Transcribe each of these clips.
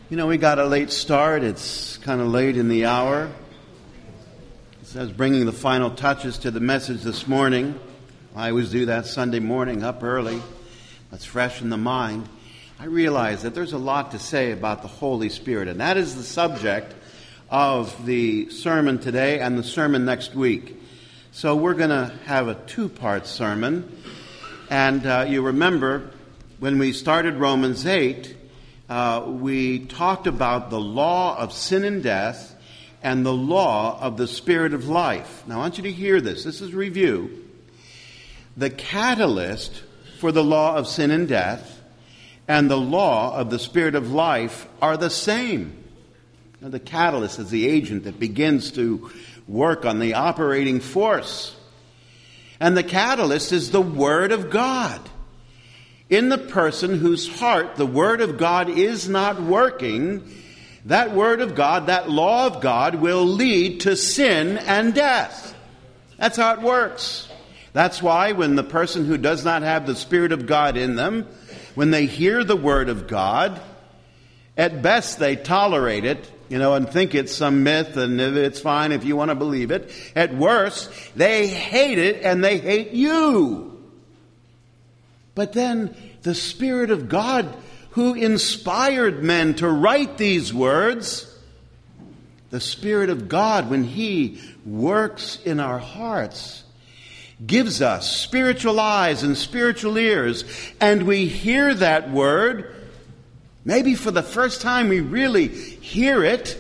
You know, we got a late start. It's kind of late in the hour. As I was bringing the final touches to the message this morning, I always do that Sunday morning, up early. That's fresh in the mind. I realize that there's a lot to say about the Holy Spirit, and that is the subject of the sermon today and the sermon next week. So we're going to have a two-part sermon. And you remember when we started Romans 8, we talked about the law of sin and death and the law of the Spirit of life. Now I want you to hear this. This is review. The catalyst for the law of sin and death and the law of the Spirit of life are the same. Now, the catalyst is the agent that begins to work on the operating force. And the catalyst is the Word of God. In the person whose heart the Word of God is not working, that Word of God, that law of God, will lead to sin and death. That's how it works. That's why when the person who does not have the Spirit of God in them, when they hear the Word of God, at best they tolerate it, and think it's some myth and it's fine if you want to believe it. At worst, they hate it and they hate you. But then the Spirit of God who inspired men to write these words, the Spirit of God, when He works in our hearts, gives us spiritual eyes and spiritual ears, and we hear that word. Maybe for the first time we really hear it,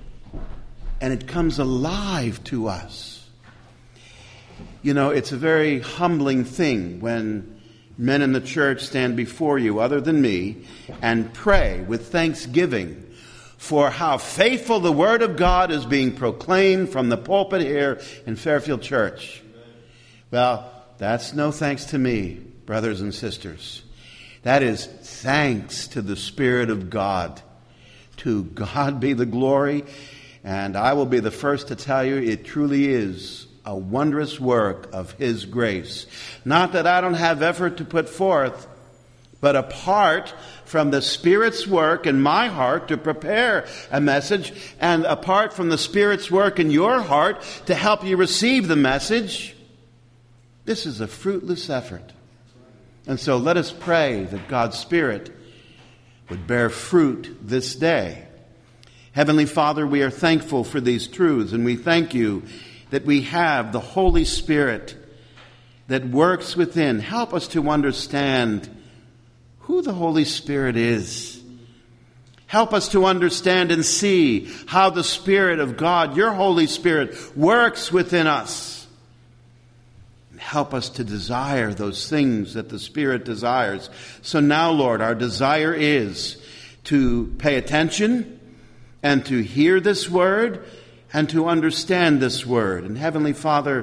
and it comes alive to us. It's a very humbling thing when men in the church stand before you, other than me, and pray with thanksgiving for how faithful the Word of God is being proclaimed from the pulpit here in Fairfield Church. Well, that's no thanks to me, brothers and sisters. That is thanks to the Spirit of God. To God be the glory. And I will be the first to tell you it truly is a wondrous work of His grace. Not that I don't have effort to put forth, but apart from the Spirit's work in my heart to prepare a message, and apart from the Spirit's work in your heart to help you receive the message, this is a fruitless effort. And so let us pray that God's Spirit would bear fruit this day. Heavenly Father, we are thankful for these truths, and we thank you that we have the Holy Spirit that works within. Help us to understand who the Holy Spirit is. Help us to understand and see how the Spirit of God, your Holy Spirit, works within us. Help us to desire those things that the Spirit desires. So now, Lord, our desire is to pay attention and to hear this word and to understand this word. And Heavenly Father,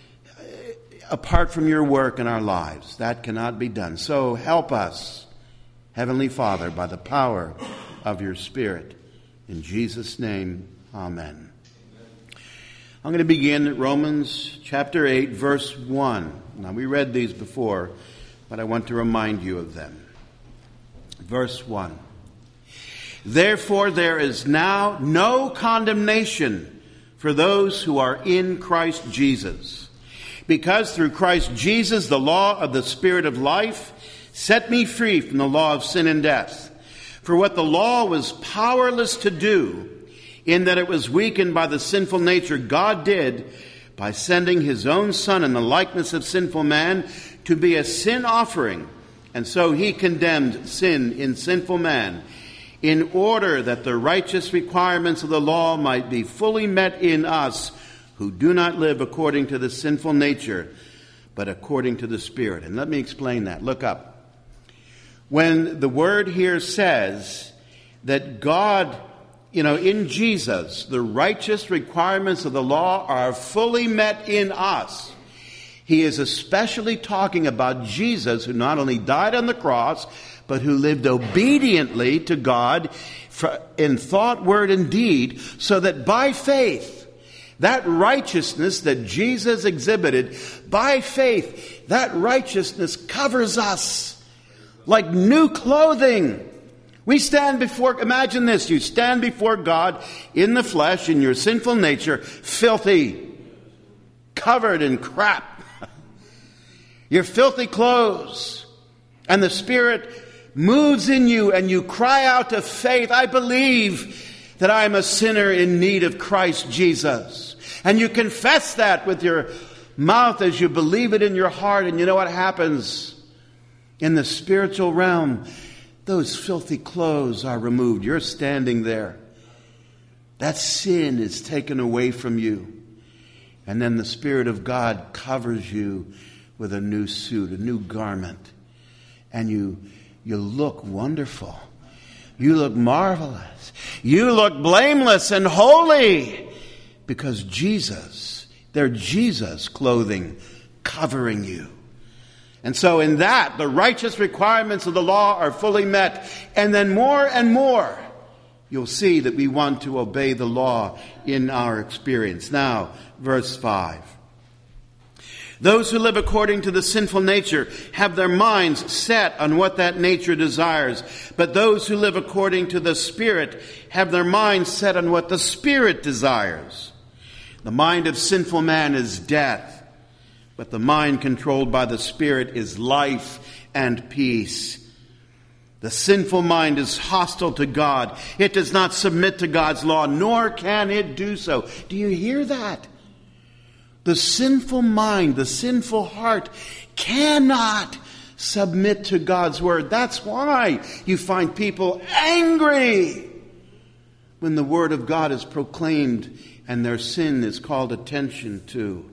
apart from your work in our lives, that cannot be done. So help us, Heavenly Father, by the power of your Spirit. In Jesus' name, amen. I'm going to begin at Romans chapter 8, verse 1. Now, we read these before, but I want to remind you of them. Verse 1. Therefore, there is now no condemnation for those who are in Christ Jesus. Because through Christ Jesus, the law of the Spirit of life set me free from the law of sin and death. For what the law was powerless to do, in that it was weakened by the sinful nature, God did by sending His own Son in the likeness of sinful man to be a sin offering. And so He condemned sin in sinful man, in order that the righteous requirements of the law might be fully met in us, who do not live according to the sinful nature, but according to the Spirit. And let me explain that. Look up. When the word here says that God, in Jesus, the righteous requirements of the law are fully met in us, He is especially talking about Jesus, who not only died on the cross, but who lived obediently to God in thought, word, and deed, so that by faith, that righteousness that Jesus exhibited, by faith, that righteousness covers us like new clothing. We stand before, imagine this, you stand before God in the flesh, in your sinful nature, filthy, covered in crap. Your filthy clothes. And the Spirit moves in you and you cry out to faith, I believe that I am a sinner in need of Christ Jesus. And you confess that with your mouth as you believe it in your heart. And you know what happens? In the spiritual realm, those filthy clothes are removed. You're standing there. That sin is taken away from you. And then the Spirit of God covers you with a new suit, a new garment. And you look wonderful. You look marvelous. You look blameless and holy. Because Jesus, they're Jesus clothing covering you. And so in that, the righteous requirements of the law are fully met. And then more and more, you'll see that we want to obey the law in our experience. Now, verse 5. Those who live according to the sinful nature have their minds set on what that nature desires. But those who live according to the Spirit have their minds set on what the Spirit desires. The mind of sinful man is death. But the mind controlled by the Spirit is life and peace. The sinful mind is hostile to God. It does not submit to God's law, nor can it do so. Do you hear that? The sinful mind, the sinful heart cannot submit to God's word. That's why you find people angry when the word of God is proclaimed and their sin is called attention to.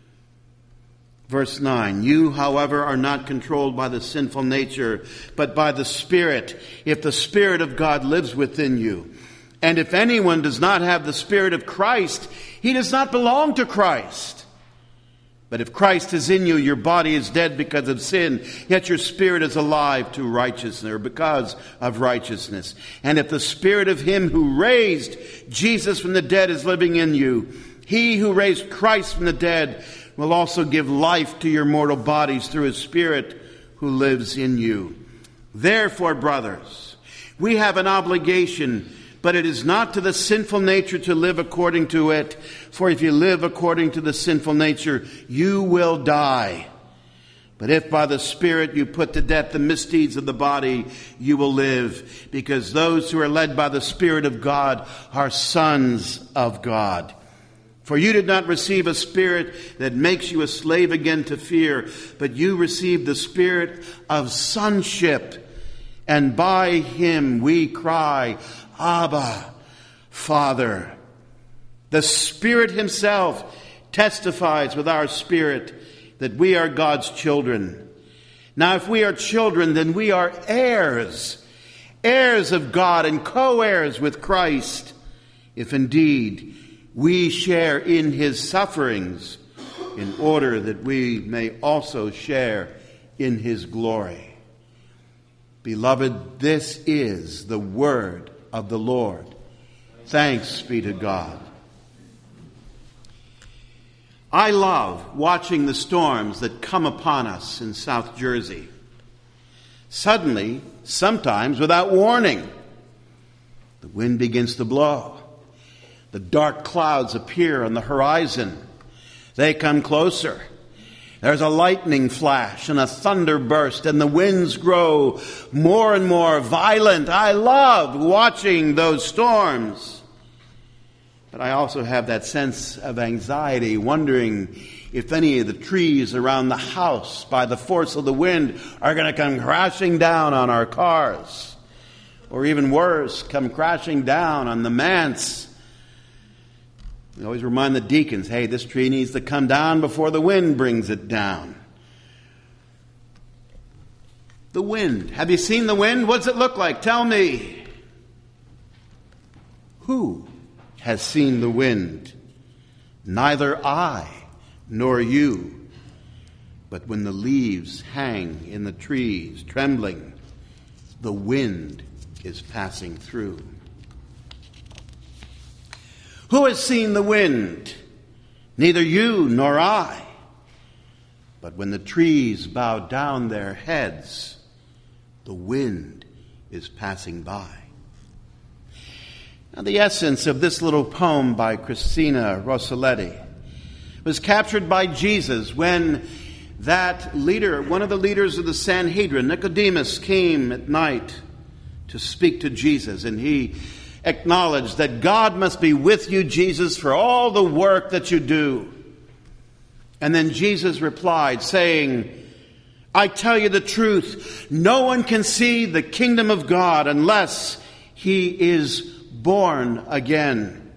Verse 9, you, however, are not controlled by the sinful nature, but by the Spirit, if the Spirit of God lives within you. And if anyone does not have the Spirit of Christ, he does not belong to Christ. But if Christ is in you, your body is dead because of sin, yet your spirit is alive to righteousness, or because of righteousness. And if the Spirit of him who raised Jesus from the dead is living in you, he who raised Christ from the dead will also give life to your mortal bodies through his Spirit who lives in you. Therefore, brothers, we have an obligation, but it is not to the sinful nature to live according to it. For if you live according to the sinful nature, you will die. But if by the Spirit you put to death the misdeeds of the body, you will live. Because those who are led by the Spirit of God are sons of God. For you did not receive a spirit that makes you a slave again to fear, but you received the Spirit of sonship. And by him we cry, Abba, Father. The Spirit himself testifies with our spirit that we are God's children. Now, if we are children, then we are heirs, heirs of God and co-heirs with Christ, if indeed we share in his sufferings, in order that we may also share in his glory. Beloved, this is the word of the Lord. Thanks be to God. I love watching the storms that come upon us in South Jersey. Suddenly, sometimes without warning, the wind begins to blow. The dark clouds appear on the horizon. They come closer. There's a lightning flash and a thunder burst, and the winds grow more and more violent. I love watching those storms. But I also have that sense of anxiety, wondering if any of the trees around the house, by the force of the wind, are going to come crashing down on our cars. Or even worse, come crashing down on the manse. We always remind the deacons, hey, this tree needs to come down before the wind brings it down. The wind. Have you seen the wind? What does it look like? Tell me. Who has seen the wind? Neither I nor you. But when the leaves hang in the trees, trembling, the wind is passing through. Who has seen the wind? Neither you nor I. But when the trees bow down their heads, the wind is passing by. Now, the essence of this little poem by Christina Rosselletti was captured by Jesus when that leader, one of the leaders of the Sanhedrin, Nicodemus, came at night to speak to Jesus, and he acknowledged that God must be with you, Jesus, for all the work that you do. And then Jesus replied, saying, I tell you the truth, no one can see the kingdom of God unless he is born again.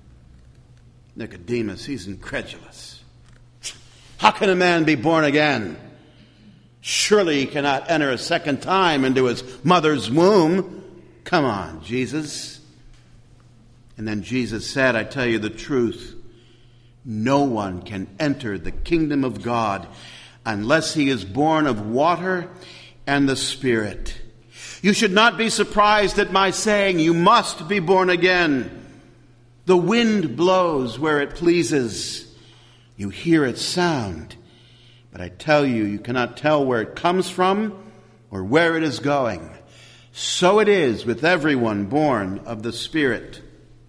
Nicodemus, he's incredulous. How can a man be born again? Surely he cannot enter a second time into his mother's womb. Come on, Jesus. And then Jesus said, I tell you the truth, no one can enter the kingdom of God unless he is born of water and the Spirit. You should not be surprised at my saying, you must be born again. The wind blows where it pleases. You hear its sound, but I tell you, you cannot tell where it comes from or where it is going. So it is with everyone born of the Spirit.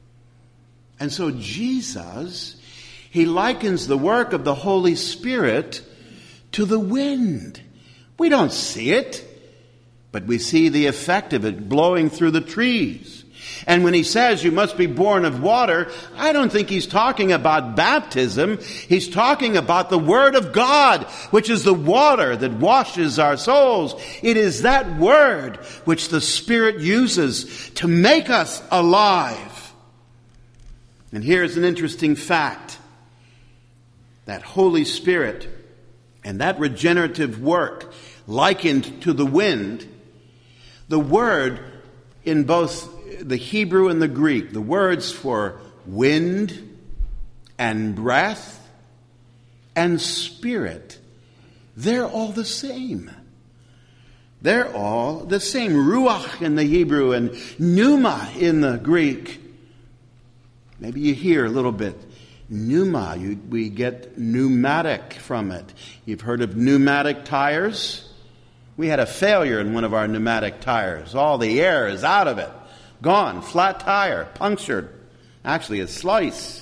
And so Jesus, he likens the work of the Holy Spirit to the wind. We don't see it, but we see the effect of it blowing through the trees. And when he says you must be born of water, I don't think he's talking about baptism. He's talking about the Word of God, which is the water that washes our souls. It is that Word which the Spirit uses to make us alive. And here's an interesting fact. That Holy Spirit and that regenerative work likened to the wind, the word in both the Hebrew and the Greek, the words for wind and breath and spirit, they're all the same. They're all the same. Ruach in the Hebrew and pneuma in the Greek. Maybe you hear a little bit. Pneuma, we get pneumatic from it. You've heard of pneumatic tires? We had a failure in one of our pneumatic tires. All the air is out of it. Gone. Flat tire. Punctured. Actually, a slice.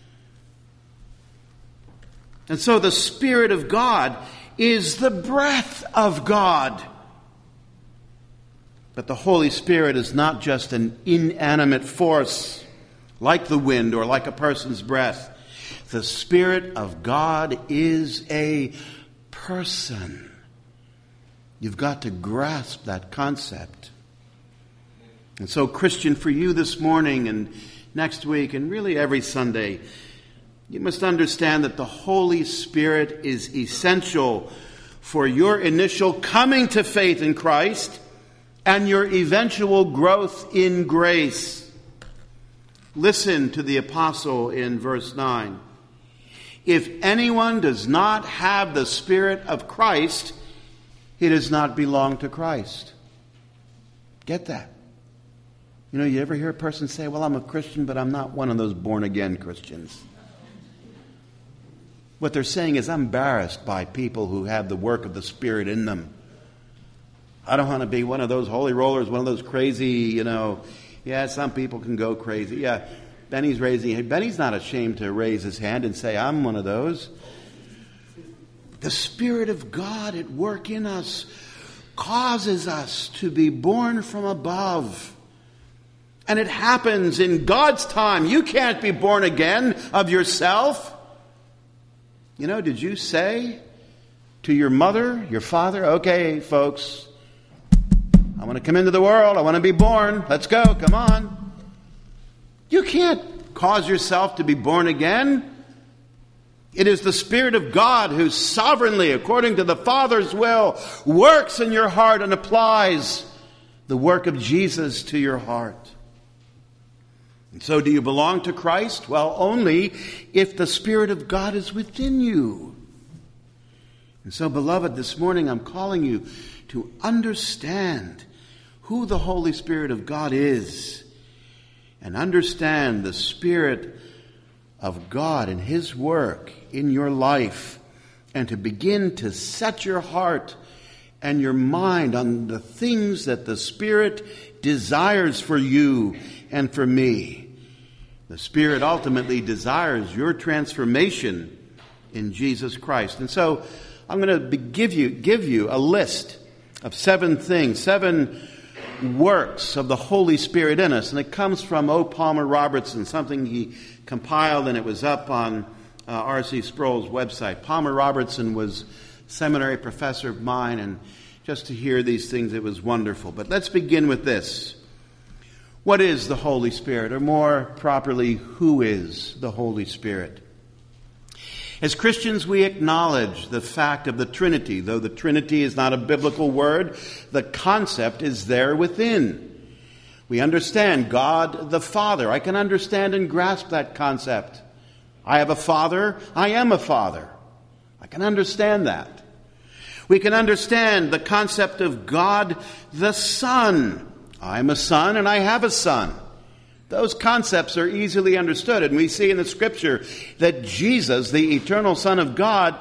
And so the Spirit of God is the breath of God. But the Holy Spirit is not just an inanimate force like the wind or like a person's breath. The Spirit of God is a person. You've got to grasp that concept. And so, Christian, for you this morning and next week and really every Sunday, you must understand that the Holy Spirit is essential for your initial coming to faith in Christ and your eventual growth in grace. Listen to the apostle in verse 9. If anyone does not have the Spirit of Christ, he does not belong to Christ. Get that? You know, you ever hear a person say, well, I'm a Christian, but I'm not one of those born-again Christians. What they're saying is, I'm embarrassed by people who have the work of the Spirit in them. I don't want to be one of those holy rollers, one of those crazy, yeah, some people can go crazy. Yeah, Benny's not ashamed to raise his hand and say, I'm one of those. The Spirit of God at work in us causes us to be born from above. And it happens in God's time. You can't be born again of yourself. Did you say to your mother, your father, okay, folks, I want to come into the world. I want to be born. Let's go. Come on. You can't cause yourself to be born again. It is the Spirit of God who sovereignly, according to the Father's will, works in your heart and applies the work of Jesus to your heart. And so do you belong to Christ? Well, only if the Spirit of God is within you. And so, beloved, this morning I'm calling you to understand who the Holy Spirit of God is and understand the Spirit of God and His work in your life, and to begin to set your heart and your mind on the things that the Spirit desires for you and for me. The Spirit ultimately desires your transformation in Jesus Christ. And so I'm going to give you a list of 7 things, 7 works of the Holy Spirit in us. And it comes from O. Palmer Robertson, something he compiled, and it was up on R.C. Sproul's website. Palmer Robertson was a seminary professor of mine, and just to hear these things, it was wonderful. But let's begin with this. What is the Holy Spirit? Or more properly, who is the Holy Spirit? As Christians, we acknowledge the fact of the Trinity. Though the Trinity is not a biblical word, the concept is there within. We understand God the Father. I can understand and grasp that concept. I have a father. I am a father. I can understand that. We can understand the concept of God the Son. I'm a son and I have a son. Those concepts are easily understood, and we see in the Scripture that Jesus, the eternal Son of God,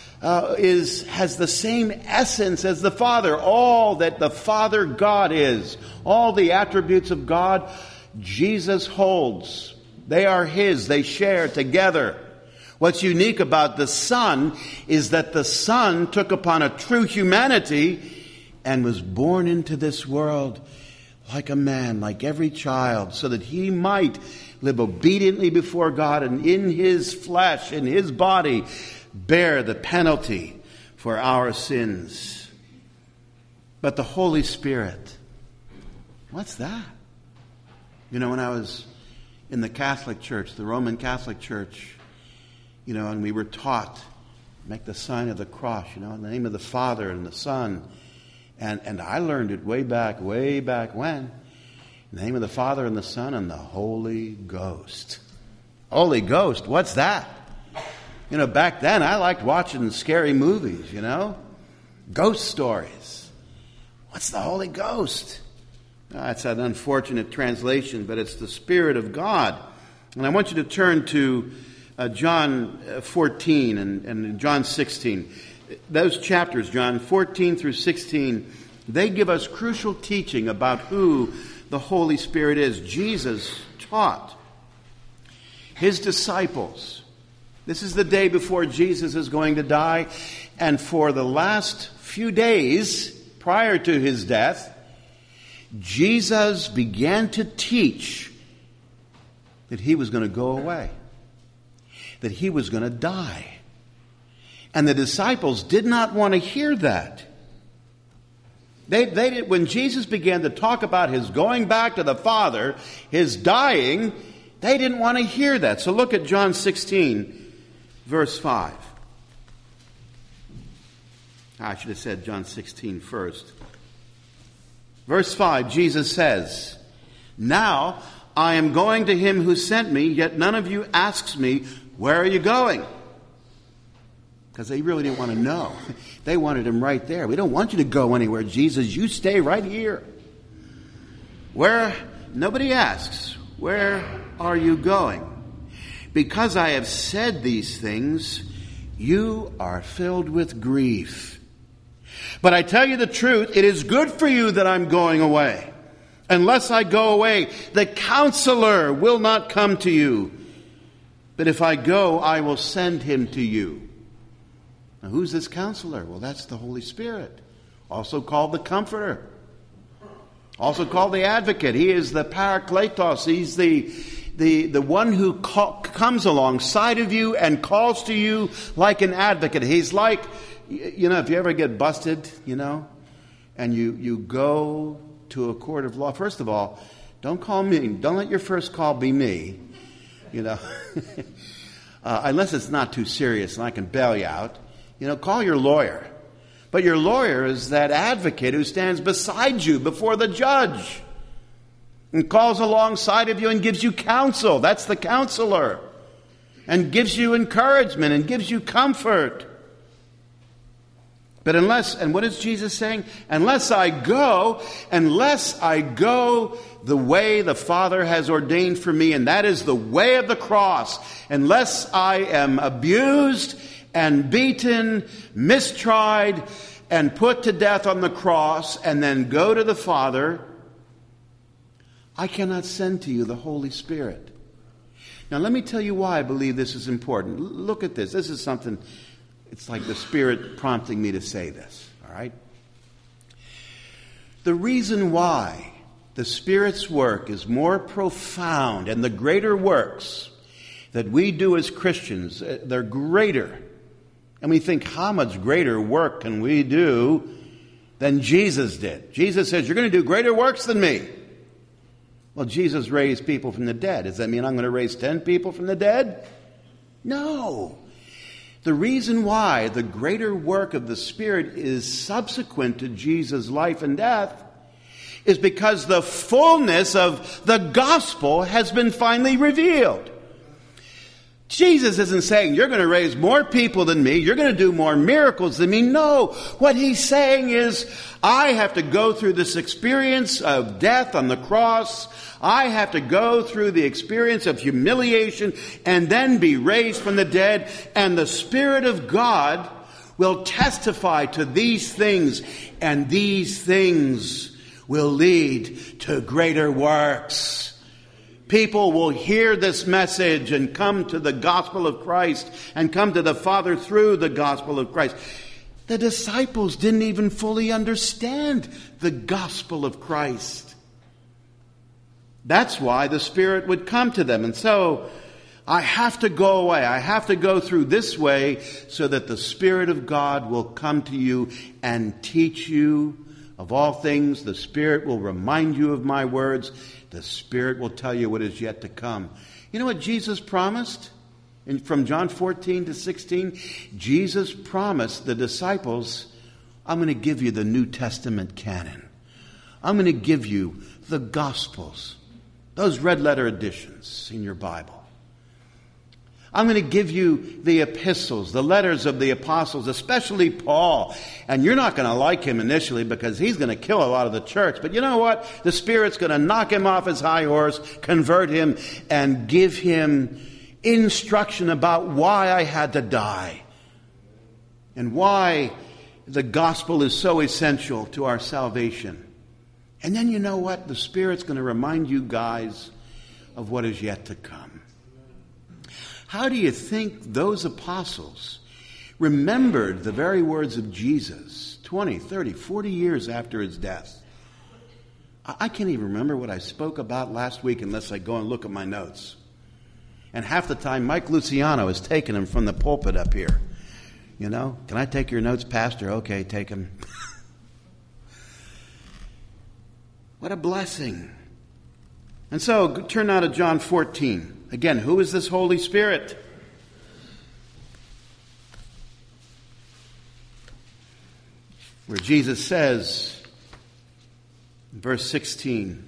has the same essence as the Father. All that the Father God is, all the attributes of God, Jesus holds. They are His. They share together. What's unique about the Son is that the Son took upon a true humanity and was born into this world like a man, like every child, so that He might live obediently before God and in His flesh, in His body, bear the penalty for our sins. But the Holy Spirit, what's that? You know, when I was in the Catholic Church, the Roman Catholic Church, you know, and we were taught, make the sign of the cross, you know, in the name of the Father and the Son. And I learned it way back when. In the name of the Father and the Son and the Holy Ghost. Holy Ghost, what's that? You know, back then I liked watching scary movies, you know. Ghost stories. What's the Holy Ghost? It's an unfortunate translation, but it's the Spirit of God. And I want you to turn to John 14 and John 16. Those chapters, John 14 through 16, they give us crucial teaching about who the Holy Spirit is. Jesus taught His disciples. This is the day before Jesus is going to die. And for the last few days prior to His death, Jesus began to teach that He was going to go away, that He was going to die. And the disciples did not want to hear that. They did, when Jesus began to talk about His going back to the Father, His dying, they didn't want to hear that. So look at John 16, verse 5. I should have said John 16 first. Verse 5, Jesus says, "Now I am going to Him who sent me, yet none of you asks me, 'Where are you going?'" Because they really didn't want to know. They wanted Him right there. We don't want you to go anywhere, Jesus. You stay right here. Nobody asks, "Where are you going?" Because I have said these things, you are filled with grief. But I tell you the truth, it is good for you that I'm going away. Unless I go away, the Counselor will not come to you. But if I go, I will send Him to you. Now, who's this Counselor? Well, that's the Holy Spirit, also called the Comforter, also called the Advocate. He is the Parakletos. He's the one who comes alongside of you and calls to you like an advocate. He's like, you know, if you ever get busted, you know, and you go to a court of law, first of all, don't call me. Don't let your first call be me, you know, unless it's not too serious and I can bail you out. You know, call your lawyer. But your lawyer is that advocate who stands beside you before the judge and calls alongside of you and gives you counsel. That's the Counselor. And gives you encouragement and gives you comfort. But and what is Jesus saying? Unless I go the way the Father has ordained for me, and that is the way of the cross, unless I am abused and beaten, mistried, and put to death on the cross and then go to the Father, I cannot send to you the Holy Spirit. Now let me tell you why I believe this is important. Look at this. This is something, it's like the Spirit prompting me to say this, all right? The reason why the Spirit's work is more profound and the greater works that we do as Christians, they're greater. And we think, how much greater work can we do than Jesus did? Jesus says, you're going to do greater works than me. Well, Jesus raised people from the dead. Does that mean I'm going to raise 10 people from the dead? No. The reason why the greater work of the Spirit is subsequent to Jesus' life and death is because the fullness of the gospel has been finally revealed. Jesus isn't saying, you're going to raise more people than me, you're going to do more miracles than me. No, what he's saying is, I have to go through this experience of death on the cross. I have to go through the experience of humiliation and then be raised from the dead. And the Spirit of God will testify to these things, and these things will lead to greater works. People will hear this message and come to the gospel of Christ and come to the Father through the gospel of Christ. The disciples didn't even fully understand the gospel of Christ. That's why the Spirit would come to them. And so I have to go away. I have to go through this way so that the Spirit of God will come to you and teach you of all things. The Spirit will remind you of my words. The Spirit will tell you what is yet to come. You know what Jesus promised? From John 14 to 16, Jesus promised the disciples, I'm going to give you the New Testament canon. I'm going to give you the Gospels, those red letter editions in your Bible. I'm going to give you the epistles, the letters of the apostles, especially Paul. And you're not going to like him initially because he's going to kill a lot of the church. But you know what? The Spirit's going to knock him off his high horse, convert him, and give him instruction about why I had to die and why the gospel is so essential to our salvation. And then you know what? The Spirit's going to remind you guys of what is yet to come. How do you think those apostles remembered the very words of Jesus 20, 30, 40 years after his death? I can't even remember what I spoke about last week unless I go and look at my notes. And half the time, Mike Luciano is taking them from the pulpit up here. You know, can I take your notes, Pastor? Okay, take them. What a blessing. And so, turn now to John 14. Again, who is this Holy Spirit? Where Jesus says, in verse 16,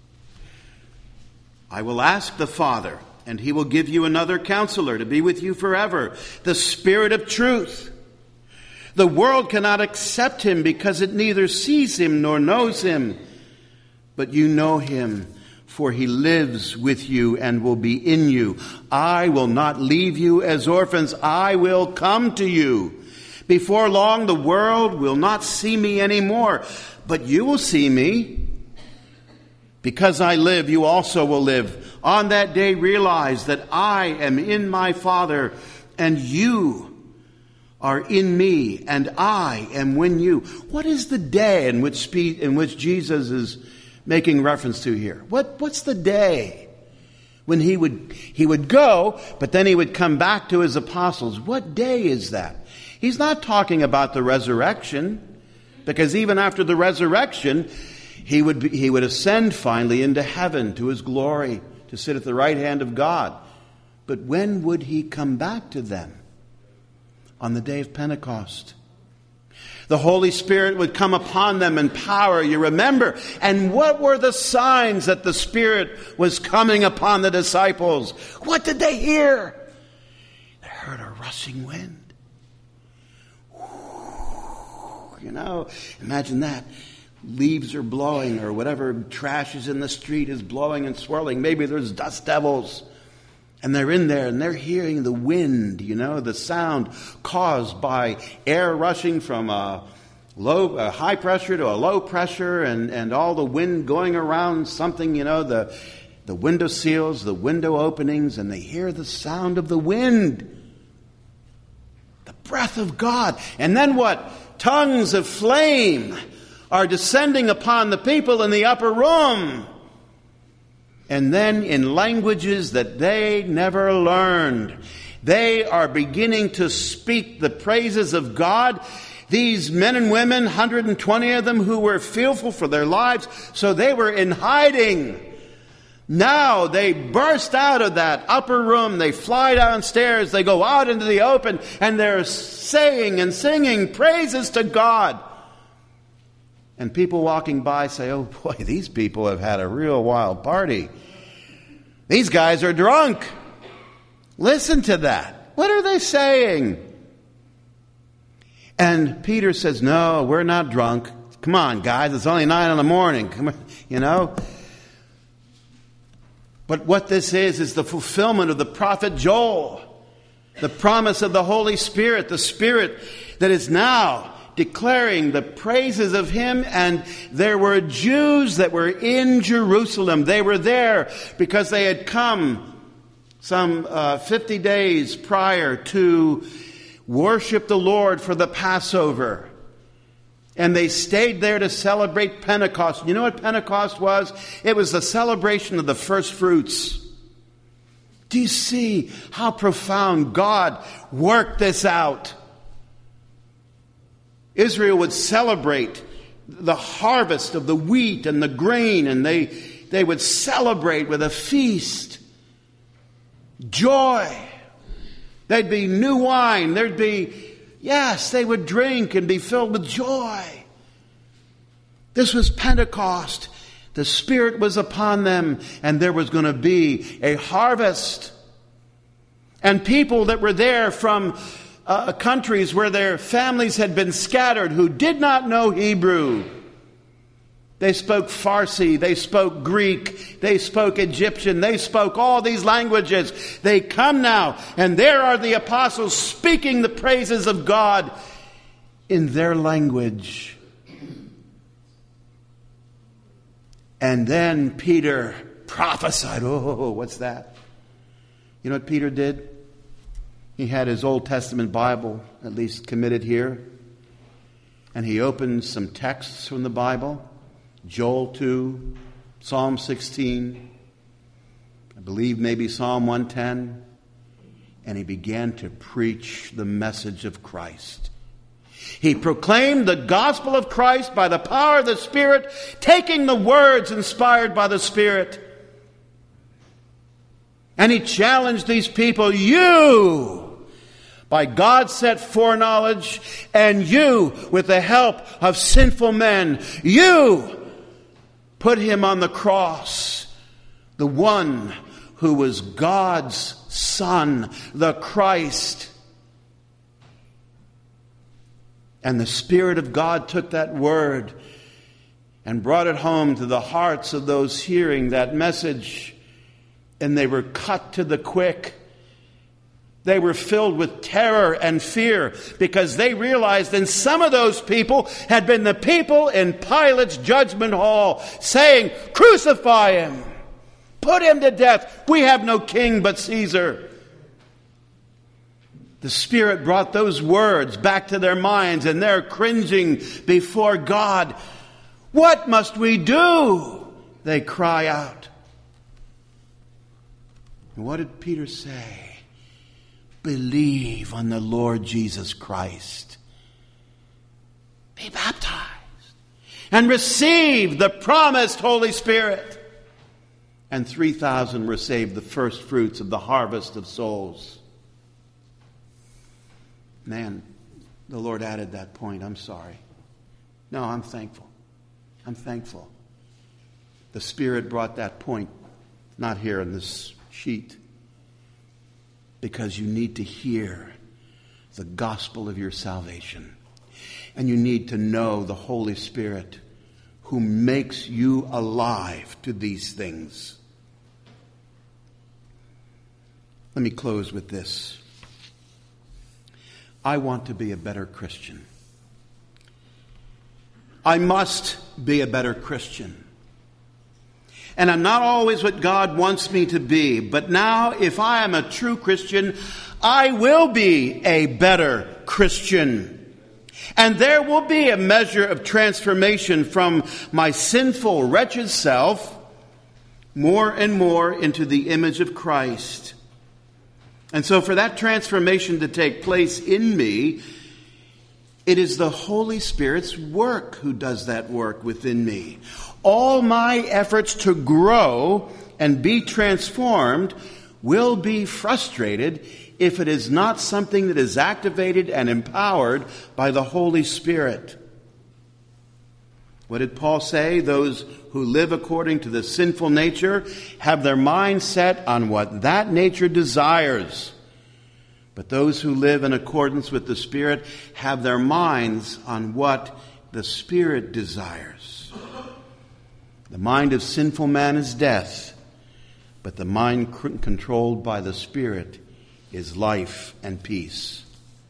I will ask the Father, and he will give you another counselor to be with you forever, the Spirit of truth. The world cannot accept him because it neither sees him nor knows him, but you know him, for he lives with you and will be in you. I will not leave you as orphans. I will come to you. Before long, the world will not see me anymore, but you will see me. Because I live, you also will live. On that day, realize that I am in my Father, and you are in me, and I am in you. What is the day in which Jesus is making reference to here? What's the day when he would go, but then he would come back to his apostles? What day is that? He's not talking about the resurrection, because even after the resurrection, he would ascend finally into heaven to his glory to sit at the right hand of God. But when would he come back to them? On the day of Pentecost. The Holy Spirit would come upon them in power, you remember. And what were the signs that the Spirit was coming upon the disciples? What did they hear? They heard a rushing wind. You know, imagine that. Leaves are blowing, or whatever trash is in the street is blowing and swirling. Maybe there's dust devils. And they're in there and they're hearing the wind, you know, the sound caused by air rushing from a high pressure to a low pressure, and all the wind going around something, the window seals, the window openings, and they hear the sound of the wind. The breath of God. And then what? Tongues of flame are descending upon the people in the upper room. And then in languages that they never learned, they are beginning to speak the praises of God. These men and women, 120 of them, who were fearful for their lives, so they were in hiding. Now they burst out of that upper room, they fly downstairs, they go out into the open, and they're saying and singing praises to God. And people walking by say, oh boy, these people have had a real wild party. These guys are drunk. Listen to that. What are they saying? And Peter says, no, we're not drunk. Come on, guys, it's only 9 a.m. Come on, But what this is the fulfillment of the prophet Joel. The promise of the Holy Spirit, the Spirit that is now declaring the praises of Him. And there were Jews that were in Jerusalem. They were there because they had come some 50 days prior to worship the Lord for the Passover. And they stayed there to celebrate Pentecost. You know what Pentecost was? It was the celebration of the first fruits. Do you see how profound God worked this out? Israel would celebrate the harvest of the wheat and the grain, and they would celebrate with a feast. Joy. There'd be new wine. They would drink and be filled with joy. This was Pentecost. The Spirit was upon them, and there was going to be a harvest. And people that were there from countries where their families had been scattered, who did not know Hebrew. They spoke Farsi, they spoke Greek, they spoke Egyptian, they spoke all these languages. They come now, and there are the apostles speaking the praises of God in their language. And then Peter prophesied. Oh, what's that? You know what Peter did? He had his Old Testament Bible, at least committed here. And he opened some texts from the Bible. Joel 2, Psalm 16, I believe maybe Psalm 110. And he began to preach the message of Christ. He proclaimed the gospel of Christ by the power of the Spirit, taking the words inspired by the Spirit. And he challenged these people, you, by God's set foreknowledge, and you, with the help of sinful men, you put him on the cross, the one who was God's Son, the Christ. And the Spirit of God took that word and brought it home to the hearts of those hearing that message. And they were cut to the quick. They were filled with terror and fear because they realized that some of those people had been the people in Pilate's judgment hall saying, crucify him, put him to death. We have no king but Caesar. The Spirit brought those words back to their minds, and they're cringing before God. What must we do? They cry out. And what did Peter say? Believe on the Lord Jesus Christ. Be baptized. And receive the promised Holy Spirit. And 3,000 received the first fruits of the harvest of souls. Man, the Lord added that point. I'm sorry. No, I'm thankful. I'm thankful. The Spirit brought that point, not here in this sheet. Because you need to hear the gospel of your salvation. And you need to know the Holy Spirit who makes you alive to these things. Let me close with this. I want to be a better Christian. I must be a better Christian. And I'm not always what God wants me to be. But now, if I am a true Christian, I will be a better Christian. And there will be a measure of transformation from my sinful, wretched self more and more into the image of Christ. And so for that transformation to take place in me, it is the Holy Spirit's work who does that work within me. All my efforts to grow and be transformed will be frustrated if it is not something that is activated and empowered by the Holy Spirit. What did Paul say? Those who live according to the sinful nature have their mind set on what that nature desires. But those who live in accordance with the Spirit have their minds on what the Spirit desires. The mind of sinful man is death, but the mind controlled by the Spirit is life and peace.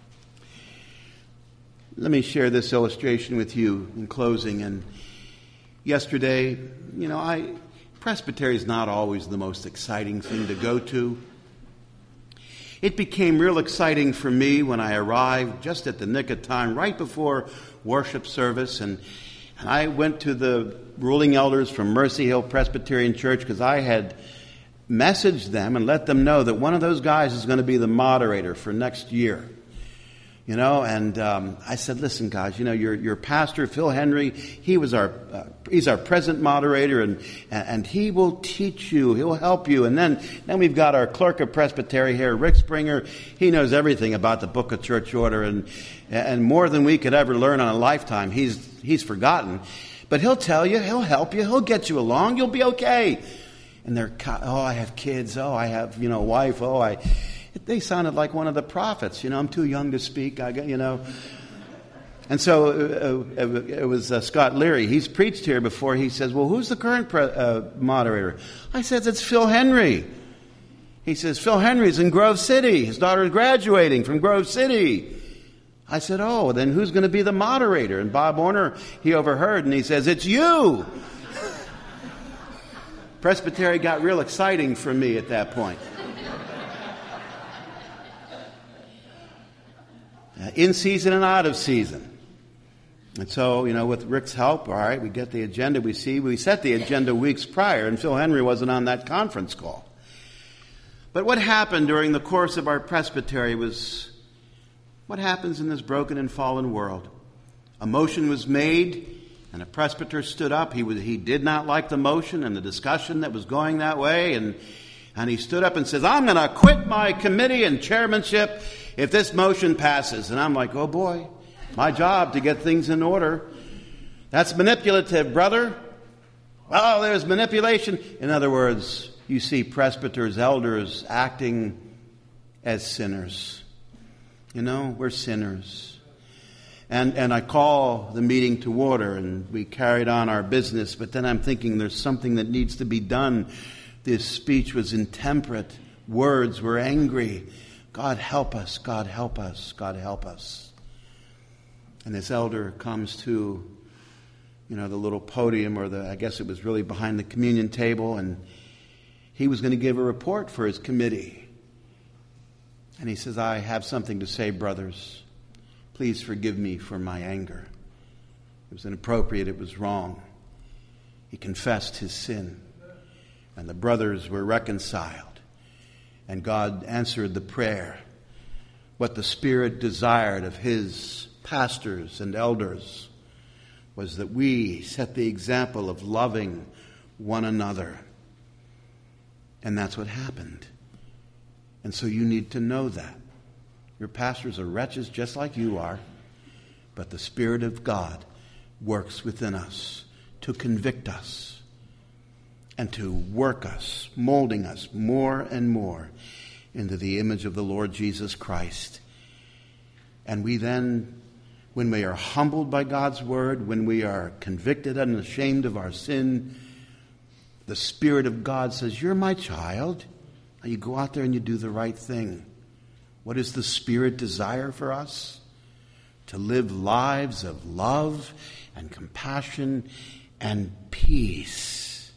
Let me share this illustration with you in closing. And yesterday, presbytery is not always the most exciting thing to go to. It became real exciting for me when I arrived just at the nick of time, right before worship service, and I went to the ruling elders from Mercy Hill Presbyterian Church because I had messaged them and let them know that one of those guys is going to be the moderator for next year. And I said, listen, guys, your pastor, Phil Henry, he's our present moderator, and he will teach you, he'll help you. And then we've got our clerk of presbytery here, Rick Springer. He knows everything about the Book of Church Order, and more than we could ever learn on a lifetime. He's forgotten, but he'll tell you, he'll help you, he'll get you along, you'll be okay. And I have kids, I have wife, They sounded like one of the prophets. I'm too young to speak. And so it was Scott Leary. He's preached here before. He says, well, who's the current moderator? I said, it's Phil Henry. He says, Phil Henry's in Grove City. His daughter's graduating from Grove City. I said, oh, then who's going to be the moderator? And Bob Warner, he overheard, and he says, it's you. Presbytery got real exciting for me at that point. In season and out of season. And so, with Rick's help, all right, we get the agenda. We set the agenda weeks prior, and Phil Henry wasn't on that conference call. But what happened during the course of our presbytery was what happens in this broken and fallen world. A motion was made, and a presbyter stood up. He did not like the motion and the discussion that was going that way, and he stood up and says, I'm going to quit my committee and chairmanship if this motion passes. And I'm like, oh boy, my job to get things in order. That's manipulative, brother. Well, there's manipulation. In other words, you see presbyters, elders acting as sinners. We're sinners. And I call the meeting to order, and we carried on our business. But then I'm thinking there's something that needs to be done. This speech was intemperate. Words were angry. God help us, God help us, God help us. And this elder comes to, the little podium, or I guess it was really behind the communion table, and he was going to give a report for his committee. And he says, I have something to say, brothers. Please forgive me for my anger. It was inappropriate, it was wrong. He confessed his sin. And the brothers were reconciled. And God answered the prayer. What the Spirit desired of His pastors and elders was that we set the example of loving one another. And that's what happened. And so you need to know that. Your pastors are wretches just like you are. But the Spirit of God works within us to convict us and to work us, molding us more and more into the image of the Lord Jesus Christ. And we then, when we are humbled by God's word, when we are convicted and ashamed of our sin, the Spirit of God says, you're my child. Now you go out there and you do the right thing. What does the Spirit desire for us? to live lives of love and compassion and peace.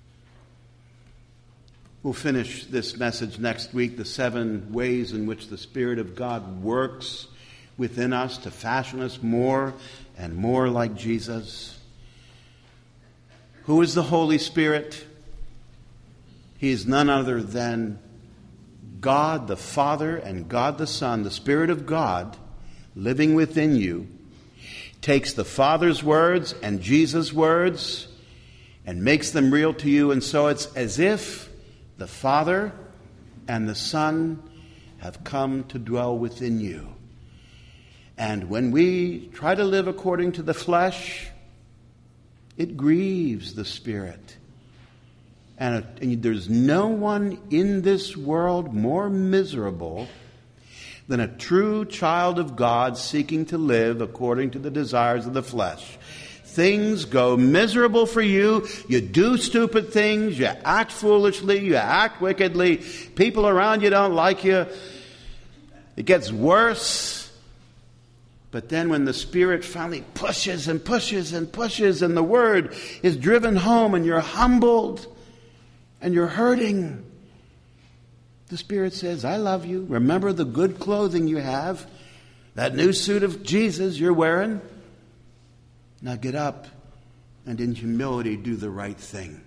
We'll finish this message next week, the 7 ways in which the Spirit of God works within us to fashion us more and more like Jesus. Who is the Holy Spirit? He is none other than God the Father and God the Son, the Spirit of God living within you, takes the Father's words and Jesus' words and makes them real to you. And so it's as if the Father and the Son have come to dwell within you. And when we try to live according to the flesh, it grieves the Spirit. And there's no one in this world more miserable than a true child of God seeking to live according to the desires of the flesh. Things go miserable for you. You do stupid things. You act foolishly. You act wickedly. People around you don't like you. It gets worse. But then when the Spirit finally pushes and pushes and pushes and the Word is driven home and you're humbled and you're hurting, the Spirit says, I love you. Remember the good clothing you have. That new suit of Jesus you're wearing. Now get up and in humility do the right thing.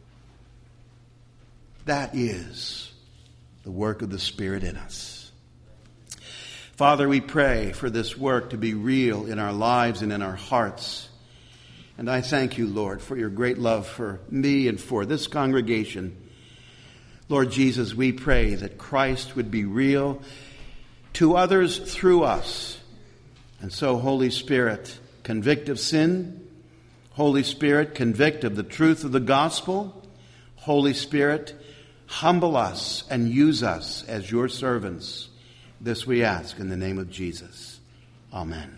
That is the work of the Spirit in us. Father, we pray for this work to be real in our lives and in our hearts. And I thank you, Lord, for your great love for me and for this congregation. Lord Jesus, we pray that Christ would be real to others through us. And so, Holy Spirit, convict of sin. Holy Spirit, convict of the truth of the gospel. Holy Spirit, humble us and use us as your servants. This we ask in the name of Jesus. Amen.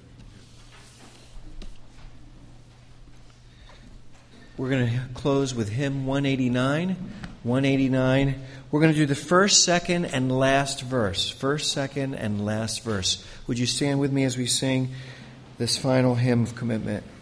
We're going to close with hymn 189. 189. We're going to do the first, second, and last verse. First, second, and last verse. Would you stand with me as we sing this final hymn of commitment?